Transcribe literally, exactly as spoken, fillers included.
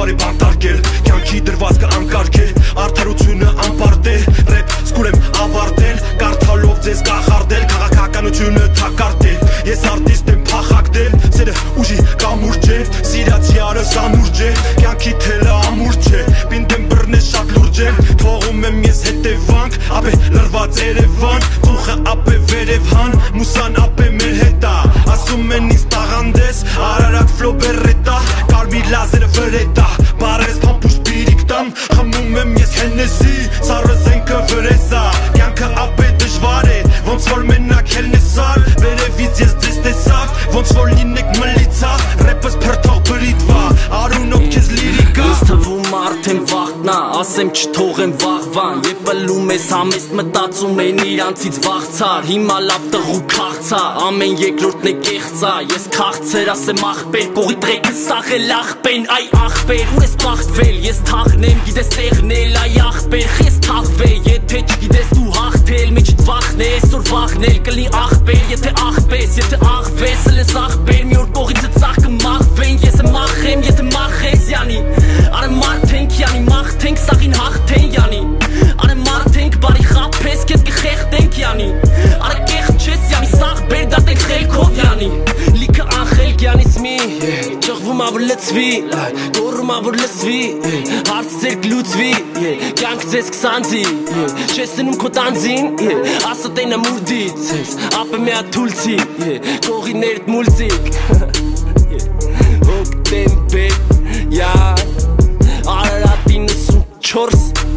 բարի բանտարկել Կյանքի դրվածքը անկարգել Արդարությունը անպարտել Ռեպ սկուրեմ ավարտել Կարդալով ձեզ կախարդել Քաղաքականությունը թակարդել Ես արտիստ եմ փախակդել Սերը ուժի կամուրջ է Սիրացյալը սանուրջ է Կյանքի թելը ամուր չէ Պինդ եմ բռնես շատ լուրջ եմ Թողում եմ ես հետևանք Ապե լրված Երևան Ծուխը ապե վերև հան Մուսան ապե մեր հետա Ասում են ինձ տաղանդես Արարատ ֆլո բերետա Կարմիր լազերը վրետա Բարես պամպուշ բիրիկ տամ Խմում եմ ես հենեսի Սարը զենքը վրեսա Կյանքը ապե դժվար է Ոնց որ մենակ հելնեսար Վերևից ես ձեզ տեսակ Ոնց որ լինեք մլիցա Ռեպս փրթող բրիտվա Արունով քեզ լիրիկա Ես թվում արդեն վաղտնա Ասեմ չթողեմ վաղվան Եվ պլում ես համեստ մտածում են իրանցից վաղցար Հիմա լավ տղու քաղցա Ամեն երկրորդն է կեղծա Ես քաղցեր ասեմ ախպեր Կողի տրեկը սաղել ախպեն Այ ախպեր ուր ես բաղթվել Ես թաղնեմ գիտես տեղնել Այ ախպեր ես թաղվել Եթե չգիտես դու հաղթել Մեջիդ վախն է այսօր վաղնել Կլի ախպեր եթե ախպես Եթե ախվես լես ախպեր Մի օր կողիցը ծաղ կմաղվեն Ես եմ ախեմ եթե մախես յանի Արը մարդենք յանի մաղթենք սաղին հաղթեն յանի Արը մարդենք բարի խապես Կեզ կխեղտենք յանի Արը կեղտ չես յանի սաղ բեր դատենք խելքով յանի Լիքը անխելք յանից մի Ճղվում ավր լծվի Գորում ավր լսվի Հարց ձեր կլուծվի Կյանք ձեզ կսանձի Չես տնում քո տանձին Ասը տենը մուրդից Ապը մի աթուլցի Կողիներդ մուլցիկ Հոգտեմբեր Յա Արարատին ուսում չորս